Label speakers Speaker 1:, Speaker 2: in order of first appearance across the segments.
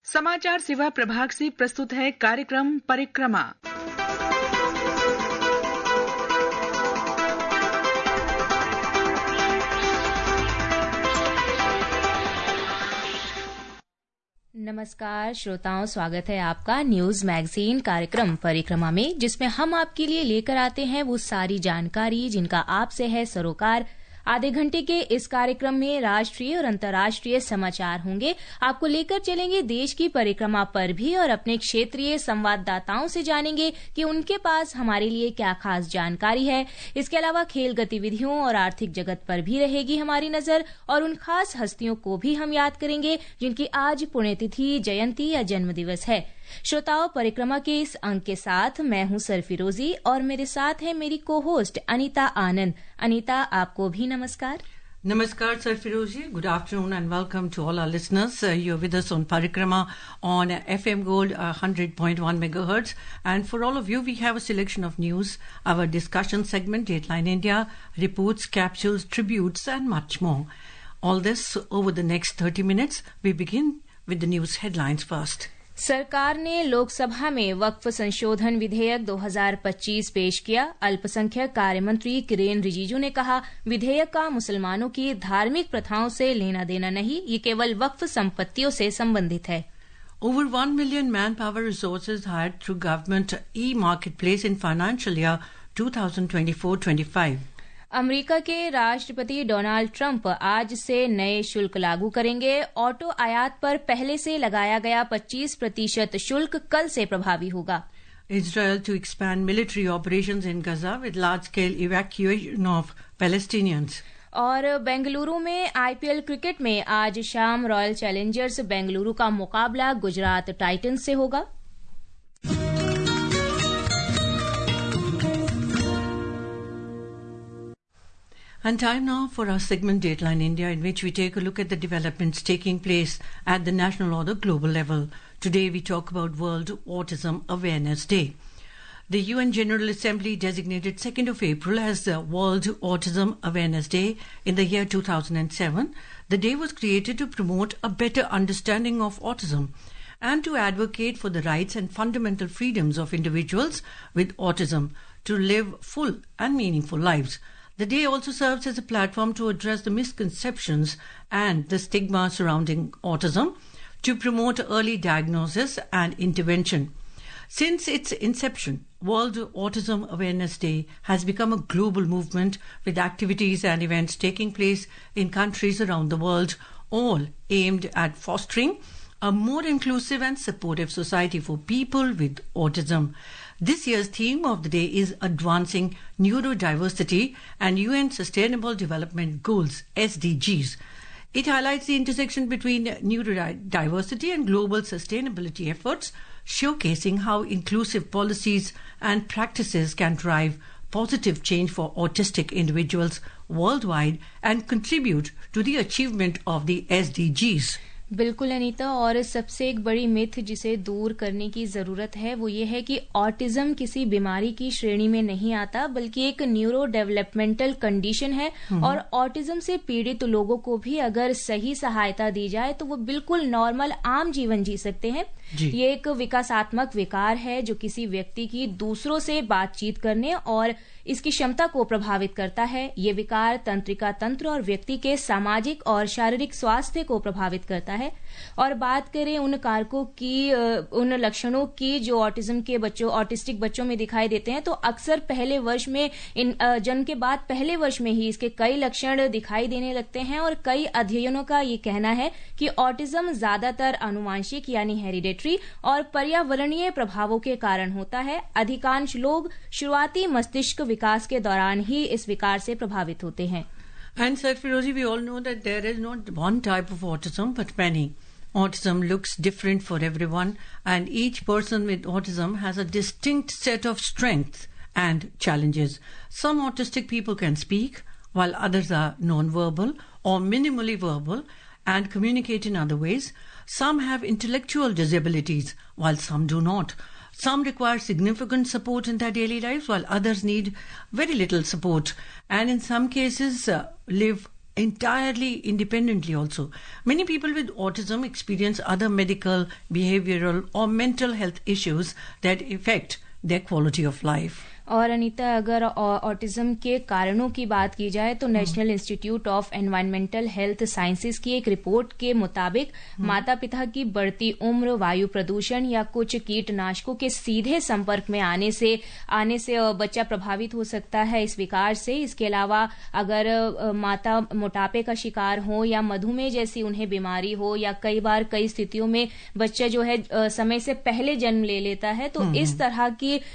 Speaker 1: समाचार सेवा प्रभाग से प्रस्तुत है कार्यक्रम परिक्रमा।
Speaker 2: नमस्कार श्रोताओं, स्वागत है आपका न्यूज मैगजीन कार्यक्रम परिक्रमा में, जिसमें हम आपके लिए लेकर आते हैं वो सारी जानकारी जिनका आपसे है सरोकार। आधे घंटे के इस कार्यक्रम में राष्ट्रीय और अंतर्राष्ट्रीय समाचार होंगे। आपको लेकर चलेंगे देश की परिक्रमा पर भी और अपने क्षेत्रीय संवाददाताओं से जानेंगे कि उनके पास हमारे लिए क्या खास जानकारी है। इसके अलावा खेल गतिविधियों और आर्थिक जगत पर भी रहेगी हमारी नजर और उन खास हस्तियों को भी हम याद करेंगे जिनकी आज पुण्यतिथि, जयंती या जन्मदिवस है। श्रोताओं, परिक्रमा के इस अंक के साथ मैं हूं सरफिरोजी और मेरे साथ है मेरी को होस्ट अनीता आनंद। अनीता, आपको भी नमस्कार।
Speaker 3: Namaskar, Sir Firozi. Good afternoon and welcome to all our listeners. You're with us on Parikrama on FM Gold 100.1 megahertz. And for all of you, we have a selection of news, our discussion segment, Dateline India, reports, capsules, tributes, and much more. All this over the next 30 minutes. We begin with the news headlines first.
Speaker 2: सरकार ने लोकसभा में वक्फ संशोधन विधेयक 2025 पेश किया। अल्पसंख्यक कार्य मंत्री किरेन रिजिजू ने कहा, विधेयक का मुसलमानों की धार्मिक प्रथाओं से लेना देना नहीं, ये केवल वक्फ संपत्तियों से संबंधित है।
Speaker 3: Over 1 million manpower resources hired through government e-marketplace in financial year 2024-25.
Speaker 2: America के राष्ट्रपति डोनाल्ड ट्रंप आज से नए शुल्क लागू करेंगे। ऑटो आयात पर पहले से लगाया गया 25% शुल्क कल से प्रभावी होगा।
Speaker 3: Israel to expand military operations in Gaza with large-scale evacuation of Palestinians.
Speaker 2: और बेंगलुरु में आईपीएल क्रिकेट में आज शाम रॉयल चैलेंजर्स बेंगलुरु का मुकाबला गुजरात टाइटंस से होगा।
Speaker 3: And time now for our segment Dateline India, in which we take a look at the developments taking place at the national or the global level. Today we talk about World Autism Awareness Day. The UN General Assembly designated 2nd of April as the World Autism Awareness Day in the year 2007. The day was created to promote a better understanding of autism and to advocate for the rights and fundamental freedoms of individuals with autism to live full and meaningful lives. The day also serves as a platform to address the misconceptions and the stigma surrounding autism, to promote early diagnosis and intervention. Since its inception, World Autism Awareness Day has become a global movement with activities and events taking place in countries around the world, all aimed at fostering a more inclusive and supportive society for people with autism. This year's theme of the day is Advancing Neurodiversity and UN Sustainable Development Goals, SDGs. It highlights the intersection between neurodiversity and global sustainability efforts, showcasing how inclusive policies and practices can drive positive change for autistic individuals worldwide and contribute to the achievement of the SDGs.
Speaker 2: बिल्कुल अनीता, और सबसे एक बड़ी myth जिसे दूर करने की जरूरत है वो ये है कि ऑटिज्म किसी बीमारी की श्रेणी में नहीं आता, बल्कि एक न्यूरो डेवलपमेंटल कंडीशन है। और ऑटिज्म से पीड़ित लोगों को भी अगर सही सहायता दी जाए तो वो बिल्कुल नॉर्मल आम जीवन जी सकते हैं। ये एक विकासात्मक विकार है जो किसी व्यक्ति की दूसरों से बातचीत करने और इसकी क्षमता को प्रभावित करता है। ये विकार तंत्रिका तंत्र और व्यक्ति के सामाजिक और शारीरिक स्वास्थ्य को प्रभावित करता है। और बात करें उन कारकों की, उन लक्षणों की जो ऑटिस्टिक बच्चों में दिखाई देते हैं, तो अक्सर पहले वर्ष में जन्म के बाद पहले वर्ष में ही इसके कई लक्षण दिखाई देने लगते हैं। और कई अध्ययनों का ये कहना है कि ऑटिज्म ज्यादातर आनुवांशिक यानी हेरिडेटरी और पर्यावरणीय प्रभावों के कारण होता है। अधिकांश लोग शुरुआती मस्तिष्क विकास के दौरान ही इस विकार से प्रभावित होते हैं।
Speaker 3: And Sir Firozi, we all know that there is not one type of autism but many. Autism looks different for everyone, and each person with autism has a distinct set of strengths and challenges. Some autistic people can speak, while others are non-verbal or minimally verbal and communicate in other ways. Some have intellectual disabilities, while some do not. Some require significant support in their daily lives, while others need very little support, and in some cases live entirely independently also. Many people with autism experience other medical, behavioral or mental health issues that affect their quality of life.
Speaker 2: और अनीता, अगर autism के कारणों की बात की जाए तो national institute of environmental health sciences की एक रिपोर्ट के मुताबिक माता पिता की बढ़ती उम्र, वायु प्रदूषण या कुछ कीटनाशकों के सीधे संपर्क में आने से बच्चा प्रभावित हो सकता है इस विकार से। इसके अलावा अगर माता मोटापे का शिकार हो या मधुमेह जैसी उन्हें बीमारी हो या कई बार कई स्थितियों में बच्चा जो है समय से पहले जन्म ले लेता है, तो इस तरह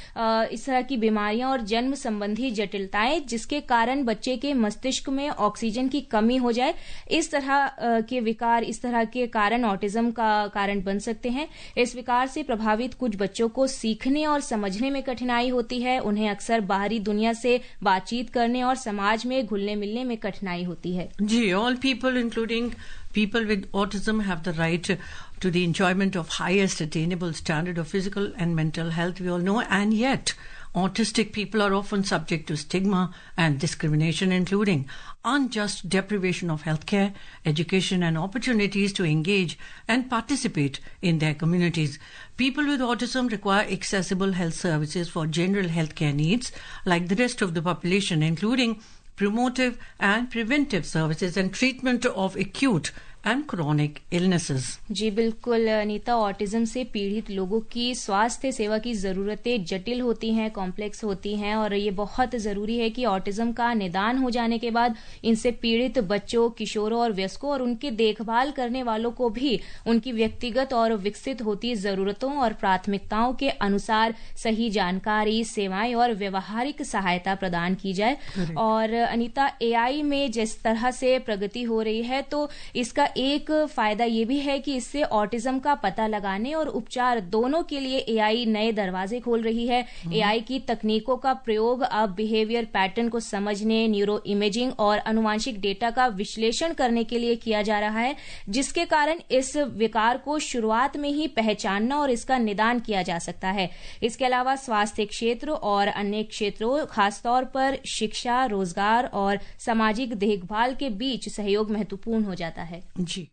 Speaker 2: की बीमारियां और जन्म संबंधी जटिलताएं जिसके कारण बच्चे के मस्तिष्क में ऑक्सीजन की कमी हो जाए, इस तरह के विकार, इस तरह के कारण ऑटिज्म का कारण बन सकते हैं। इस विकार से प्रभावित कुछ बच्चों को सीखने और समझने में कठिनाई होती है। उन्हें अक्सर बाहरी दुनिया से बातचीत करने और समाज में घुलने मिलने में कठिनाई होती है।
Speaker 3: जी, all people including people with autism have the right to the enjoyment of highest attainable standard of physical and mental health, we all know, and yet autistic people are often subject to stigma and discrimination, including unjust deprivation of healthcare, education and opportunities to engage and participate in their communities. People with autism require accessible health services for general healthcare needs like the rest of the population, including promotive and preventive services and treatment of acute and chronic illnesses.
Speaker 2: जी बिल्कुल Anita, autism से पीड़ित लोगों की स्वास्थ्य सेवा की जरूरतें जटिल होती हैं, कॉम्प्लेक्स होती हैं और ये बहुत जरूरी है कि ऑटिज्म का निदान हो जाने के बाद इनसे पीड़ित बच्चों, किशोरों और वयस्कों और उनकी देखभाल करने वालों को भी उनकी व्यक्तिगत और विकसित होती जरूरतों और प्राथमिकताओं के अनुसार सही जानकारी, सेवाएं और व्यवहारिक सहायता प्रदान की जाए। और अनीता, एआई में जिस तरह से प्रगति हो रही है तो इसका एक फायदा ये भी है कि इससे ऑटिज्म का पता लगाने और उपचार दोनों के लिए एआई नए दरवाजे खोल रही है। एआई की तकनीकों का प्रयोग अब बिहेवियर पैटर्न को समझने, न्यूरो इमेजिंग और आनुवांशिक डेटा का विश्लेषण करने के लिए किया जा रहा है, जिसके कारण इस विकार को शुरुआत में ही पहचानना और इसका निदान किया जा सकता है। इसके अलावा स्वास्थ्य क्षेत्र और अन्य क्षेत्रों, खासतौर पर शिक्षा, रोजगार और सामाजिक देखभाल के बीच सहयोग महत्वपूर्ण हो जाता है।
Speaker 3: जी।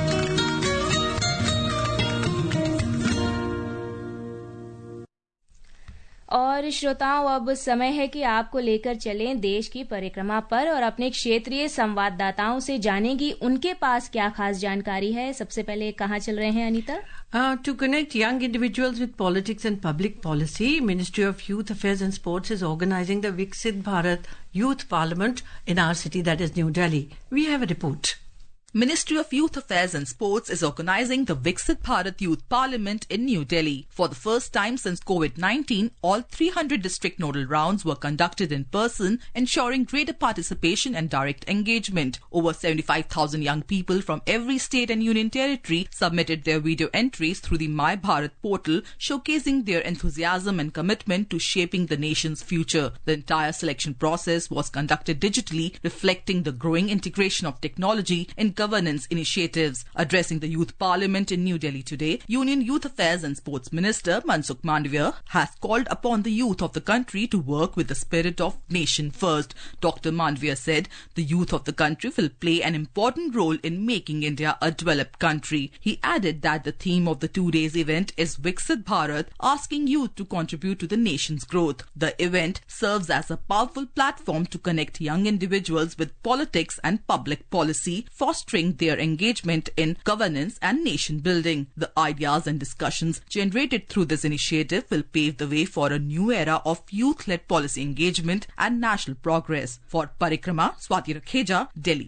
Speaker 2: और श्रोताओं, अब समय है कि आपको लेकर चलें देश की परिक्रमा पर और अपने क्षेत्रीय संवाददाताओं से जानें कि उनके पास क्या खास जानकारी है। सबसे पहले कहाँ चल रहे हैं Anita?
Speaker 3: To connect young individuals with politics and public policy, Ministry of Youth Affairs and Sports is organizing the Viksit Bharat Youth Parliament in our city, that is New Delhi. We have a report.
Speaker 4: Ministry of Youth Affairs and Sports is organizing the Viksit Bharat Youth Parliament in New Delhi. For the first time since COVID-19, all 300 district nodal rounds were conducted in person, ensuring greater participation and direct engagement. Over 75,000 young people from every state and union territory submitted their video entries through the My Bharat portal, showcasing their enthusiasm and commitment to shaping the nation's future. The entire selection process was conducted digitally, reflecting the growing integration of technology in governance initiatives. Addressing the Youth Parliament in New Delhi today, Union Youth Affairs and Sports Minister Mansukh Mandavia has called upon the youth of the country to work with the spirit of nation first. Dr. Mandavia said the youth of the country will play an important role in making India a developed country. He added that the theme of the 2 days event is Viksit Bharat, asking youth to contribute to the nation's growth. The event serves as a powerful platform to connect young individuals with politics and public policy, fostering their engagement in governance and nation building. The ideas and discussions generated through this initiative will pave the way for a new era of youth-led policy engagement and national progress. For Parikrama, Swati Rakheja, Delhi.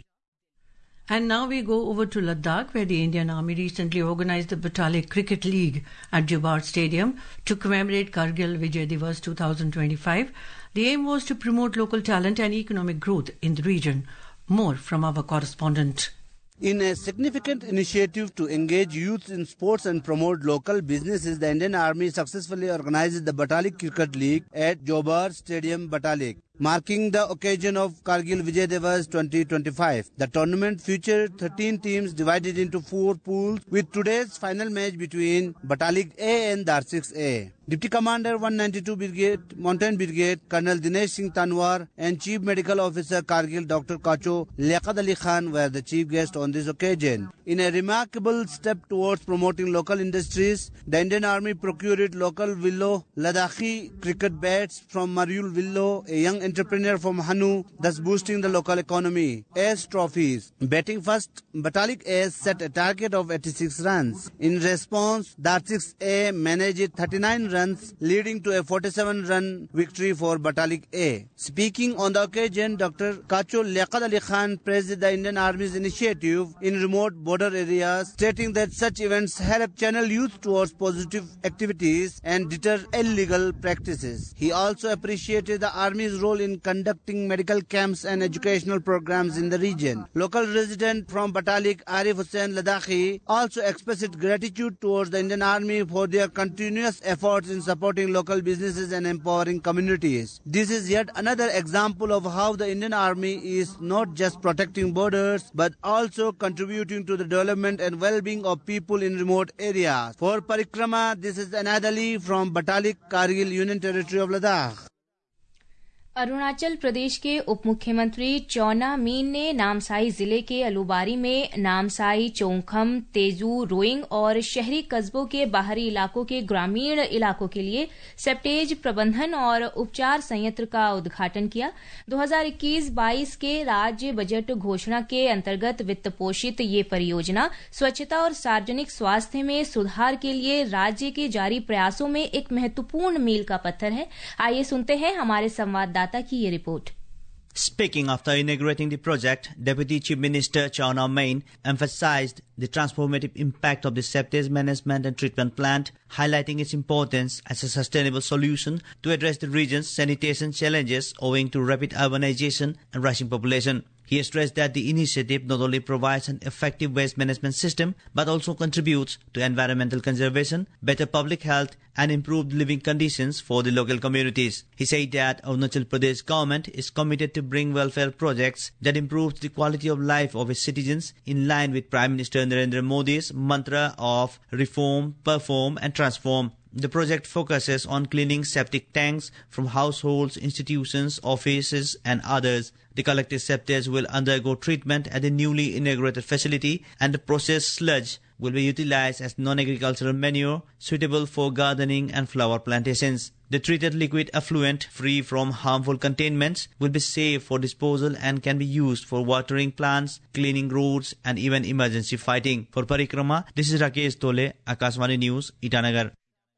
Speaker 3: And now we go over to Ladakh, where the Indian Army recently organized the Batalik Cricket League at Jubar Stadium to commemorate Kargil Vijay Divas 2025. The aim was to promote local talent and economic growth in the region. More from our correspondent.
Speaker 5: In a significant initiative to engage youth in sports and promote local businesses, the Indian Army successfully organized the Batalik Cricket League at Jobar Stadium, Batalik. marking the occasion of Kargil Vijay Diwas 2025. The tournament featured 13 teams divided into 4 pools, with today's final match between Batalik A and Dar6 A. Deputy Commander 192 Brigade, Mountain Brigade, Colonel Dinesh Singh Tanwar and Chief Medical Officer Kargil Dr. Kacho Liaqat Ali Khan were the chief guests on this occasion. In a remarkable step towards promoting local industries, the Indian Army procured local Willow Ladakhi cricket bats from Mariul Willow, a young entrepreneur from Hanu, thus boosting the local economy. As trophies. Batting first, Batalik A set a target of 86 runs. In response, Dar6 A managed 39 runs, leading to a 47-run victory for Batalik A. Speaking on the occasion, Dr. Kacho Liaqat Ali Khan praised the Indian Army's initiative in remote border areas, stating that such events help channel youth towards positive activities and deter illegal practices. He also appreciated the Army's role in conducting medical camps and educational programs in the region. Local resident from Batalik, Arif Hussain Ladakhi, also expressed gratitude towards the Indian Army for their continuous efforts in supporting local businesses and empowering communities. This is yet another example of how the Indian Army is not just protecting borders but also contributing to the development and well-being of people in remote areas. For Parikrama, this is Anad Ali from Batalik, Kargil, Union Territory of Ladakh.
Speaker 2: Arunachal Pradesh के उप मुख्यमंत्री चौना mean ने नामसाई जिले के अलुबारी में Namsai, चोंखम, Tezu, rowing और शहरी कस्बों के बाहरी इलाकों के ग्रामीण इलाकों के लिए सेप्टेज प्रबंधन और उपचार संयंत्र का उद्घाटन किया। 2021-22 के राज्य बजट घोषणा के अंतर्गत वित्त पोषित ये परियोजना स्वच्छता और सार्वजनिक स्वास्थ्य में सुधार के लिए राज्य के जारी प्रयासों में एक महत्वपूर्ण मील का पत्थर है। आइए सुनते हैं हमारे संवाददाता की ये report.
Speaker 6: Speaking after inaugurating the project, Deputy Chief Minister Chowna Main emphasized the transformative impact of the septage management and treatment plant, highlighting its importance as a sustainable solution to address the region's sanitation challenges owing to rapid urbanization and rising population. He stressed that the initiative not only provides an effective waste management system but also contributes to environmental conservation, better public health and improved living conditions for the local communities. He said that Arunachal Pradesh government is committed to bring welfare projects that improve the quality of life of its citizens in line with Prime Minister Narendra Modi's mantra of reform, perform and transform. The project focuses on cleaning septic tanks from households, institutions, offices and others. The collected septage will undergo treatment at the newly inaugurated facility and the processed sludge will be utilized as non-agricultural manure suitable for gardening and flower plantations. The treated liquid effluent, free from harmful contaminants, will be safe for disposal and can be used for watering plants, cleaning roads and even emergency fighting. For Parikrama, this is Rakesh Tole, Akashvani News, Itanagar.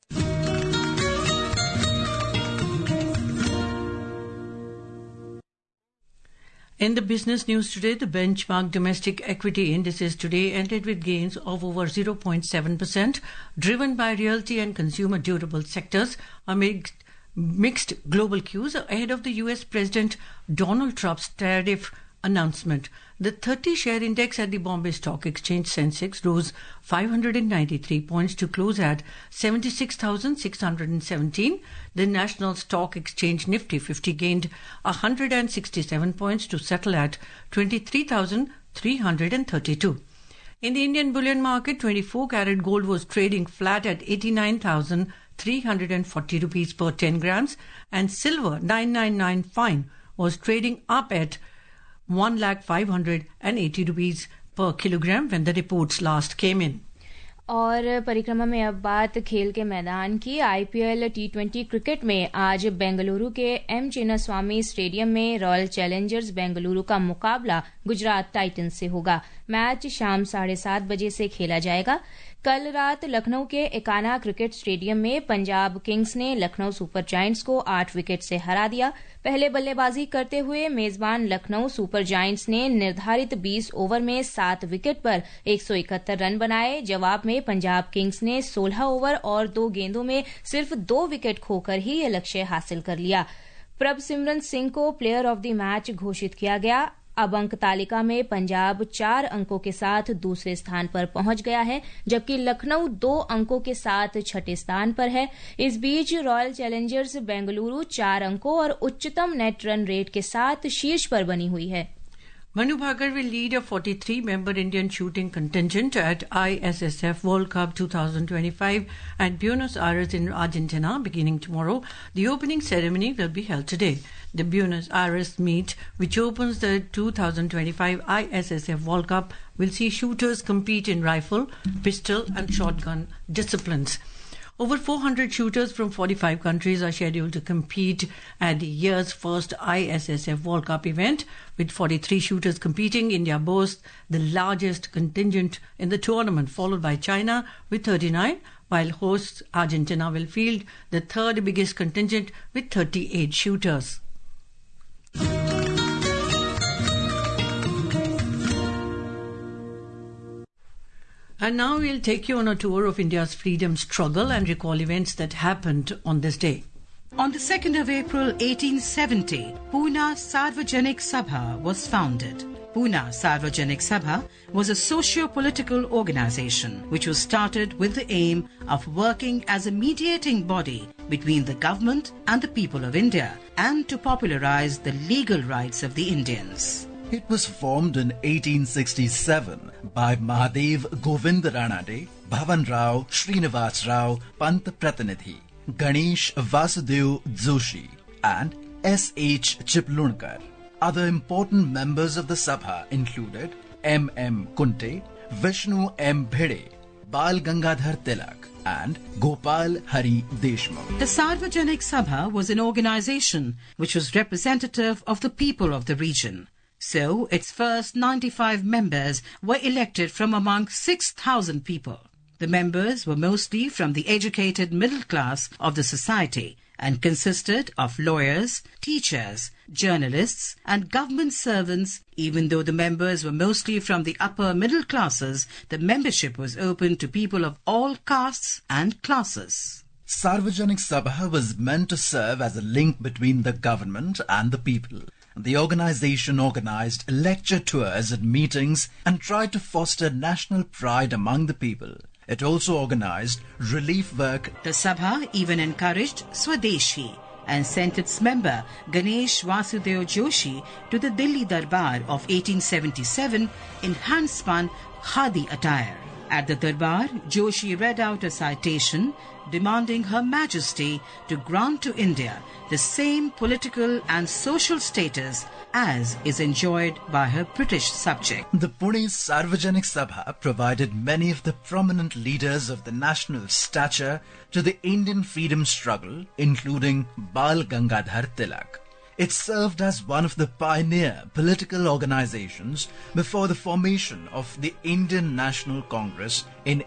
Speaker 3: In the business news today, the benchmark domestic equity indices today ended with gains of over 0.7%, driven by realty and consumer durable sectors amid mixed global cues ahead of the US President Donald Trump's tariff announcement. The 30-share index at the Bombay Stock Exchange Sensex rose 593 points to close at 76,617. The National Stock Exchange Nifty 50 gained 167 points to settle at 23,332. In the Indian bullion market, 24-carat gold was trading flat at 89,340 rupees per 10 grams and silver 999 fine was trading up at 1,580 rupees per kilogram when the reports last came in.
Speaker 2: और परिक्रमा में अब बात खेल के मैदान की। IPL T20 cricket में आज बेंगलुरु के एम चिन्नास्वामी स्टेडियम में रॉयल चैलेंजर्स बेंगलुरु का मुकाबला गुजरात टाइटंस से होगा। मैच शाम 7:30 बजे से खेला जाएगा। कल रात लखनऊ के एकाना क्रिकेट स्टेडियम में पंजाब किंग्स ने लखनऊ सुपर जायंट्स को 8 विकेट से हरा दिया। पहले बल्लेबाजी करते हुए मेजबान लखनऊ सुपर जायंट्स ने निर्धारित 20 ओवर में 7 विकेट पर 171 रन बनाए। जवाब में पंजाब किंग्स ने 16 ओवर और 2 गेंदों में सिर्फ 2 विकेट खोकर ही यह लक्ष्य हासिल कर लिया। प्रभसिमरन सिंह को प्लेयर ऑफ द मैच घोषित किया गया। अब अंक तालिका में पंजाब 4 अंकों के साथ दूसरे स्थान पर पहुंच गया है, जबकि लखनऊ 2 अंकों के साथ छठे स्थान पर है। इस बीच रॉयल चैलेंजर्स बेंगलुरु 4 अंकों और उच्चतम नेट रन रेट के साथ शीर्ष पर बनी हुई है।
Speaker 3: Manu Bhagar will lead a 43-member Indian shooting contingent at ISSF World Cup 2025 at Buenos Aires in Argentina beginning tomorrow. The opening ceremony will be held today. The Buenos Aires meet, which opens the 2025 ISSF World Cup, will see shooters compete in rifle, pistol and shotgun disciplines. Over 400 shooters from 45 countries are scheduled to compete at the year's first ISSF World Cup event. With 43 shooters competing, India boasts the largest contingent in the tournament, followed by China with 39, while hosts Argentina will field the third biggest contingent with 38 shooters. And now we'll take you on a tour of India's freedom struggle and recall events that happened on this day.
Speaker 7: On the 2nd of April 1870, Pune Sarvajanik Sabha was founded. Pune Sarvajanik Sabha was a socio-political organization which was started with the aim of working as a mediating body between the government and the people of India and to popularize the legal rights of the Indians.
Speaker 8: It was formed in 1867 by Mahadev Govind Ranade, Bhavan Rao Srinivas Rao Pant Pratinidhi, Ganesh Vasudev Joshi and S.H. Chiplunkar. Other important members of the Sabha included M.M. Kunte, Vishnu M. Bhide, Bal Gangadhar Tilak and Gopal Hari Deshmukh.
Speaker 7: The Sarvajanik Sabha was an organization which was representative of the people of the region. So, its first 95 members were elected from among 6,000 people. The members were mostly from the educated middle class of the society and consisted of lawyers, teachers, journalists and government servants. Even though the members were mostly from the upper middle classes, the membership was open to people of all castes and classes.
Speaker 8: Sarvajanik Sabha was meant to serve as a link between the government and the people. The organization organized lecture tours and meetings and tried to foster national pride among the people. It also organized relief work.
Speaker 7: The Sabha even encouraged Swadeshi and sent its member Ganesh Vasudev Joshi to the Delhi Darbar of 1877 in hand-spun khadi attire. At the Darbar, Joshi read out a citation demanding Her Majesty to grant to India the same political and social status as is enjoyed by her British subject.
Speaker 8: The Pune Sarvajanik Sabha provided many of the prominent leaders of the national stature to the Indian freedom struggle, including Bal Gangadhar Tilak. It served as one of the pioneer political organizations before the formation of the Indian National Congress in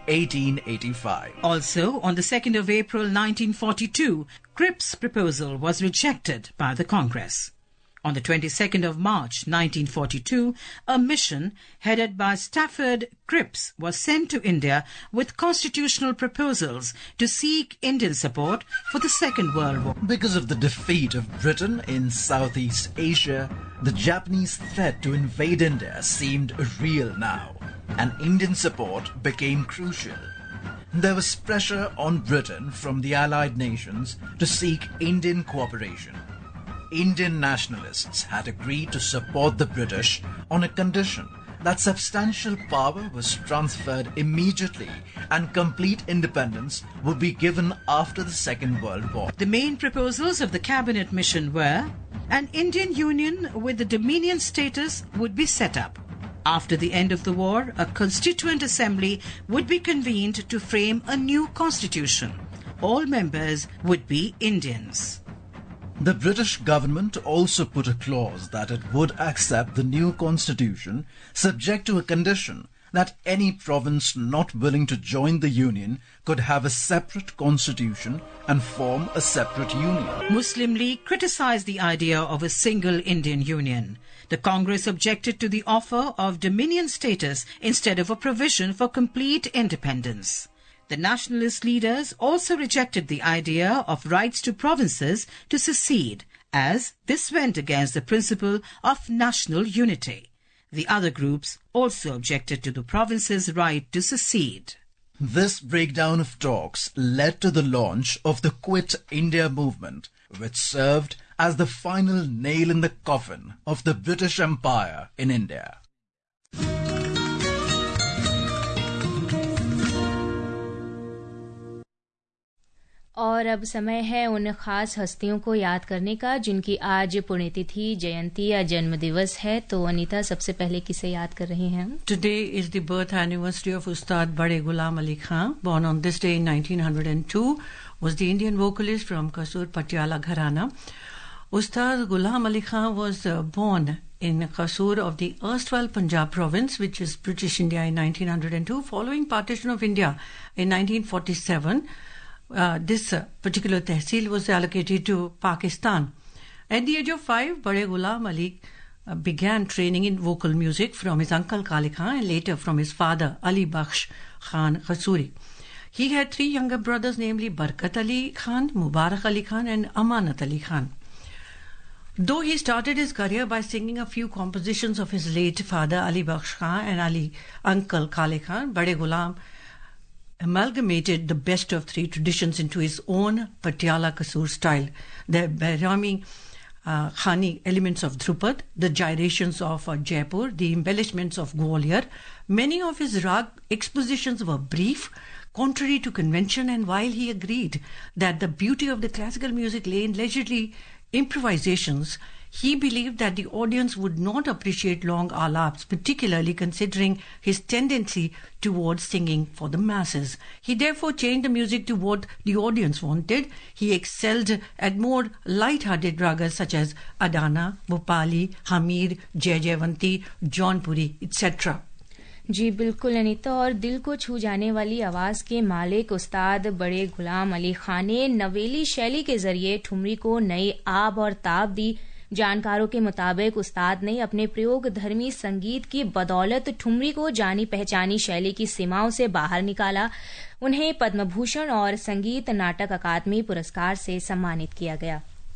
Speaker 8: 1885.
Speaker 7: Also, on the 2nd of April 1942, Cripps' proposal was rejected by the Congress. On the 22nd of March 1942, a mission headed by Stafford Cripps was sent to India with constitutional proposals to seek Indian support for the Second World War.
Speaker 8: Because of the defeat of Britain in Southeast Asia, the Japanese threat to invade India seemed real now, and Indian support became crucial. There was pressure on Britain from the Allied nations to seek Indian cooperation. Indian nationalists had agreed to support the British on a condition that substantial power was transferred immediately and complete independence would be given after the Second World War.
Speaker 7: The main proposals of the cabinet mission were: an Indian Union with the Dominion status would be set up. After the end of the war, a constituent assembly would be convened to frame a new constitution. All members would be Indians.
Speaker 8: The British government also put a clause that it would accept the new constitution subject to a condition that any province not willing to join the union could have a separate constitution and form a separate union.
Speaker 7: Muslim League criticized the idea of a single Indian Union. The Congress objected to the offer of Dominion status instead of a provision for complete independence. The nationalist leaders also rejected the idea of rights to provinces to secede, as this went against the principle of national unity. The other groups also objected to the province's right to secede.
Speaker 8: This breakdown of talks led to the launch of the Quit India movement, which served as the final nail in the coffin of the British Empire in India.
Speaker 2: और अब समय है उन खास हस्तियों को याद करने का जिनकी आज पुण्यतिथि, जयंती या जन्म दिवस है. तो अनीता, सबसे पहले किसे याद कर रहे हैं हम?
Speaker 3: Today is the birth anniversary of Ustad Bade Ghulam Ali Khan. Born on this day in 1902, was the Indian vocalist from Kasur Patiala Gharana. Ustad Ghulam Ali Khan was born in Kasur of the erstwhile Punjab province, which is British India, in 1902. Following partition of India in 1947, this particular tehsil was allocated to Pakistan. At the age of 5, Bade Ghulam Ali began training in vocal music from his uncle Kali Khan and later from his father Ali Bakhsh Khan Kasuri. He had 3 younger brothers, namely Barkat Ali Khan, Mubarak Ali Khan and Amanat Ali Khan. Though he started his career by singing a few compositions of his late father Ali Bakhsh Khan and Ali uncle Kale Khan, Bade Ghulam amalgamated the best of 3 traditions into his own Patiala Kasur style. The Bairami Khani elements of Dhrupad, the gyrations of Jaipur, the embellishments of Gwalior. Many of his rag expositions were brief, contrary to convention, and while he agreed that the beauty of the classical music lay in leisurely improvisations, he believed that the audience would not appreciate long alaps, particularly considering his tendency towards singing for the masses. He therefore changed the music to what the audience wanted. He excelled at more light-hearted ragas such as Adana, Bhopali, Hamir, Jai Jaivanti, Jaunpuri, etc.
Speaker 2: जी बिल्कुल अनीता, और दिल को छू जाने वाली आवाज के मालिक उस्ताद बड़े गुलाम अली खान ने नवेली शैली के जरिए ठुमरी को नई आब और ताब दी. जानकारों के मुताबिक उस्ताद ने अपने प्रयोग धर्मी संगीत की बदौलत ठुमरी को जानी पहचानी शैली की सीमाओं से बाहर निकाला. उन्हें पद्म भूषण और संगीत नाटक अकादमी पुरस्कार से सम्मानित किया गया.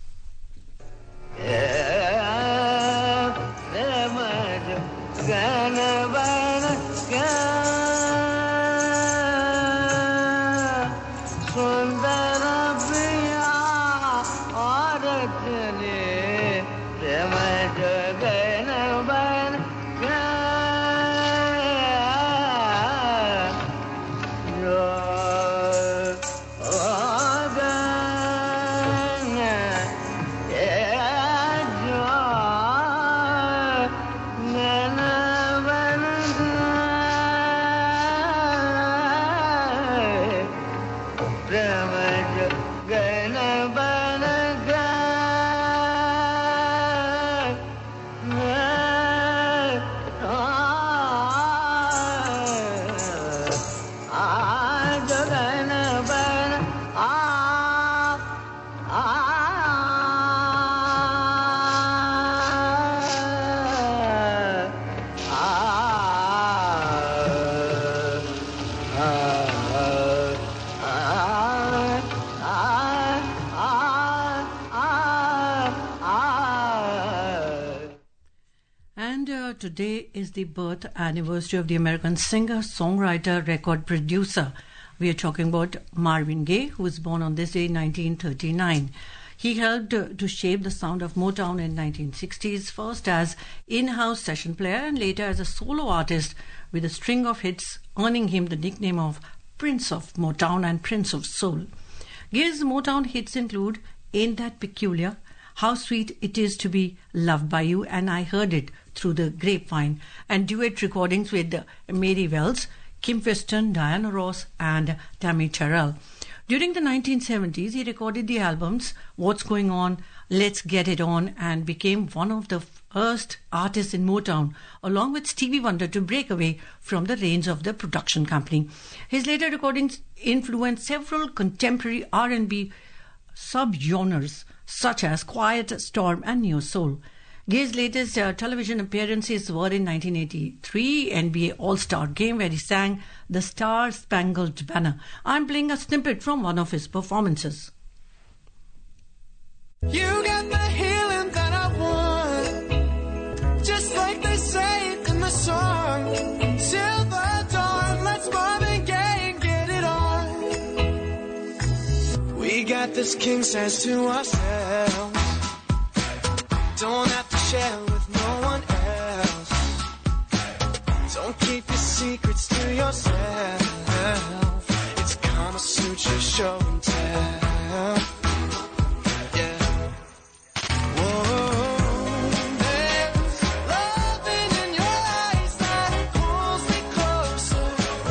Speaker 3: Today is the birth anniversary of the American singer, songwriter, record producer. We are talking about Marvin Gaye, who was born on this day in 1939. He helped to shape the sound of Motown in 1960s, first as in-house session player and later as a solo artist with a string of hits, earning him the nickname of Prince of Motown and Prince of Soul. Gaye's Motown hits include Ain't That Peculiar, How Sweet It Is to Be Loved by You, and I Heard It Through the Grapevine, and duet recordings with Mary Wells, Kim Weston, Diana Ross and Tammy Terrell. During the 1970s, he recorded the albums What's Going On, Let's Get It On, and became one of the first artists in Motown, along with Stevie Wonder, to break away from the reins of the production company. His later recordings influenced several contemporary R&B subgenres such as Quiet Storm and Neo Soul. Gaye's latest television appearances were in 1983 NBA All-Star Game, where he sang The Star-Spangled Banner. I'm playing a snippet from one of his performances.
Speaker 9: You got the healing that I want, just like they say in We got this king size to ourselves. Don't have to share with no one else. Don't keep your secrets to yourself. It's Kama Sutra show and tell. Yeah. Whoa, there's loving in your eyes that pulls me closer.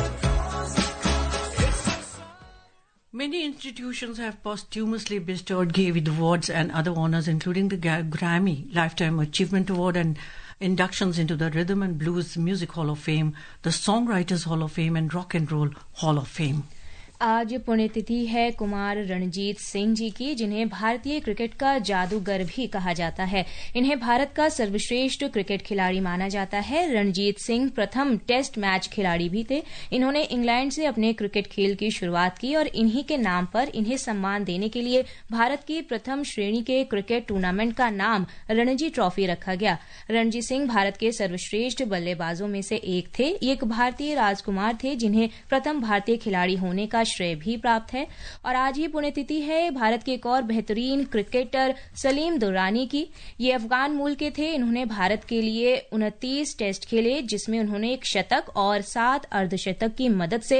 Speaker 3: Many institutions have posthumously bestowed Gay awards and other honors, including the Grammy Lifetime Achievement Award and inductions into the Rhythm and Blues Music Hall of Fame, the Songwriters Hall of Fame and Rock and Roll Hall of Fame.
Speaker 2: आज पुण्यतिथि है कुमार रणजीत सिंह जी की, जिन्हें भारतीय cricket का जादूगर भी कहा जाता है। इन्हें भारत का सर्वश्रेष्ठ क्रिकेट खिलाड़ी माना जाता है। रणजीत सिंह प्रथम टेस्ट मैच खिलाड़ी भी थे। इन्होंने इंग्लैंड से अपने क्रिकेट खेल की शुरुआत की और इन्हीं के नाम पर इन्हें सम्मान देने के लिए भारत की प्रथम श्रेणी के क्रिकेट टूर्नामेंट का नाम रणजी ट्रॉफी रखा गया। रणजीत सिंह भारत के सर्वश्रेष्ठ बल्लेबाजों में से एक थे। ये एक भारतीय राजकुमार थे जिन्हें प्रथम भारतीय खिलाड़ी होने का श्रेय भी प्राप्त है। और आज ही पुण्यतिथि है भारत के एक और बेहतरीन क्रिकेटर सलीम दुर्रानी की। ये अफगान मूल के थे। इन्होंने भारत के लिए 29 टेस्ट खेले, जिसमें उन्होंने एक शतक और 7 अर्धशतक की मदद से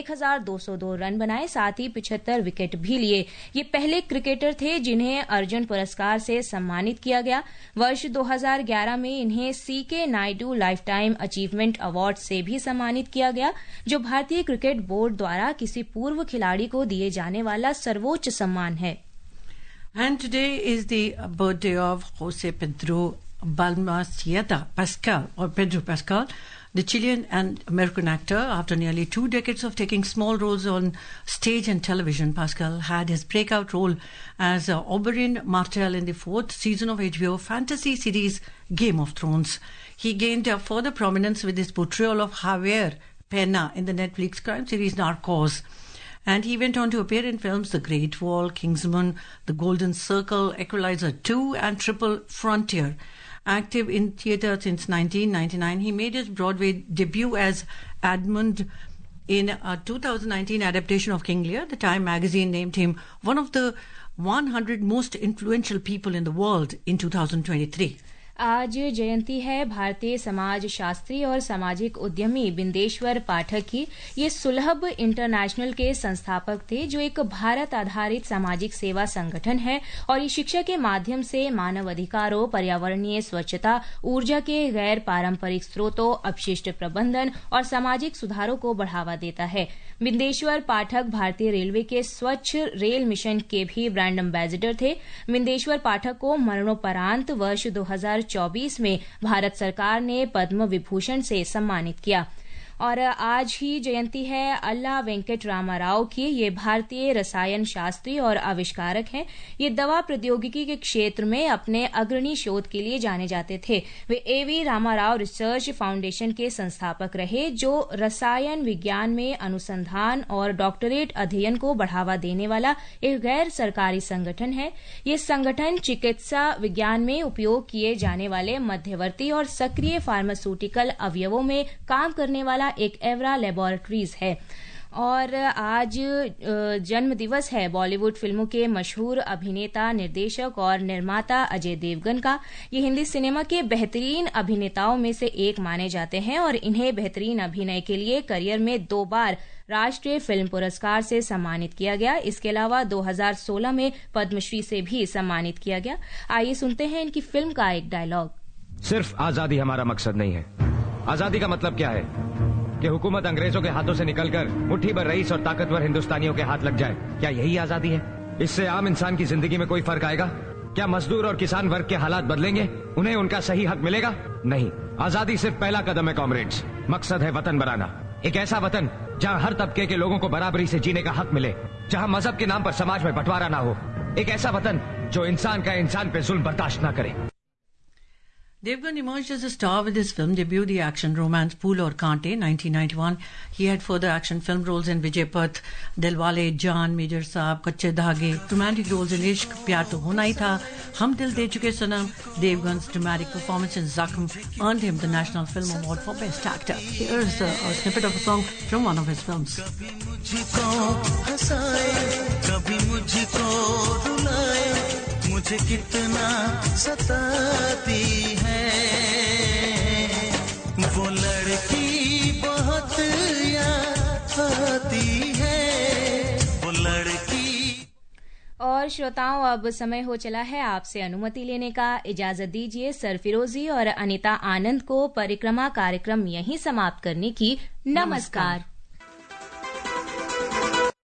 Speaker 2: 1202 रन बनाए, साथ ही 75 विकेट भी लिए। ये पहले क्रिकेटर थे जिन्हें अर्जुन पुरस्कार से सम्मानित किया गया। वर्ष 2011 में इन्हें C K Naidu lifetime achievement award से भी सम्मानित किया गया, जो भारतीय क्रिकेट बोर्ड द्वारा किसी पूर्व खिलाड़ी को दिए जाने वाला सर्वोच्च सम्मान है।
Speaker 3: And today is the birthday of Jose Pedro Balmaceda Pascal, or Pedro Pascal, the Chilean and American actor. After nearly 2 decades of taking small roles on stage and television, Pascal had his breakout role as Oberyn Martell in the 4th season of HBO fantasy series Game of Thrones. He gained further prominence with his portrayal of Javier Pena in the Netflix crime series Narcos. And he went on to appear in films The Great Wall, Kingsman, The Golden Circle, Equalizer 2 and Triple Frontier. Active in theatre since 1999, he made his Broadway debut as Edmund in a 2019 adaptation of King Lear. The Time magazine named him one of the 100 most influential people in the world in 2023.
Speaker 2: आज जयंती है भारतीय समाज शास्त्री और सामाजिक उद्यमी बिंदेश्वर पाठक की। ये सुलभ international के संस्थापक थे, जो एक भारत आधारित सामाजिक सेवा संगठन है और ये शिक्षा के माध्यम से मानव अधिकारों, पर्यावरणीय स्वच्छता, ऊर्जा के गैर पारंपरिक स्रोतों, अपशिष्ट प्रबंधन और सामाजिक सुधारों को बढ़ावा देता है। बिंदेश्वर पाठक भारतीय रेलवे के स्वच्छ रेल मिशन के भी ब्रांड एम्बेसडर थे। बिंदेश्वर पाठक को मरणोपरांत वर्ष 2024 में भारत सरकार ने पद्म विभूषण से सम्मानित किया। और आज ही जयंती है अल्ला वेंकट रामाराव की। ये भारतीय रसायन शास्त्री और आविष्कारक हैं। ये दवा प्रौद्योगिकी के क्षेत्र में अपने अग्रणी शोध के लिए जाने जाते थे। वे एवी रामाराव रिसर्च फाउंडेशन के संस्थापक रहे, जो रसायन विज्ञान में अनुसंधान और डॉक्टरेट अध्ययन को बढ़ावा देने वाला एक गैर सरकारी संगठन है। ये संगठन चिकित्सा विज्ञान में उपयोग किए जाने वाले मध्यवर्ती और सक्रिय फार्मास्यूटिकल अवयवों में काम करने वाला एक एवरा लेबोरेटरीज है। और आज जन्म दिवस है बॉलीवुड फिल्मों के मशहूर अभिनेता, निर्देशक और निर्माता अजय देवगन का। ये हिंदी सिनेमा के बेहतरीन अभिनेताओं में से एक माने जाते हैं और इन्हें बेहतरीन अभिनय के लिए करियर में 2 बार राष्ट्रीय फिल्म पुरस्कार से सम्मानित किया गया। इसके अलावा 2016 में पद्मश्री से भी सम्मानित किया गया। आइए सुनते हैं इनकी फिल्म का एक डायलॉग।
Speaker 10: सिर्फ आजादी हमारा मकसद नहीं है। आजादी का मतलब क्या है? कि हुकूमत अंग्रेजों के हाथों से निकलकर मुट्ठी भर रईस और ताकतवर हिंदुस्तानियों के हाथ लग जाए। क्या यही आजादी है? इससे आम इंसान की जिंदगी में कोई फर्क आएगा? क्या मजदूर और किसान वर्ग के हालात बदलेंगे? उन्हें उनका सही हक मिलेगा? नहीं। आजादी सिर्फ पहला कदम है कॉमरेड्स। मकसद है वतन बनाना, एक ऐसा वतन जहां हर तबके के लोगों को बराबरी से जीने का हक मिले, जहां मजहब के नाम पर समाज में बंटवारा ना हो, एक ऐसा वतन जो इंसान का इंसान पे जुल्म बर्दाश्त ना करे।
Speaker 3: Devgan emerged as a star with his film debut, the action romance Phool Aur Kaante, 1991. He had further action film roles in Vijay Path, Dilwale, Jaan, Major Saab, Kache Dhage, romantic roles in Ishq, Pyar To Hona Hi Tha, Hum Dil De Chuke Sanam. Devgan's dramatic performance in Zakham earned him the National Film Award for Best Actor. Here's a snippet of a song from one of his films.
Speaker 9: मुझे कितना सताती है, वो लड़की बहुत याद आती है, वो लड़की।
Speaker 2: और श्रोताओं, अब समय हो चला है आपसे अनुमति लेने का। इजाजत दीजिए सरफिरोजी और अनिता आनंद को परिक्रमा कार्यक्रम यहीं समाप्त करने की। नमस्कार।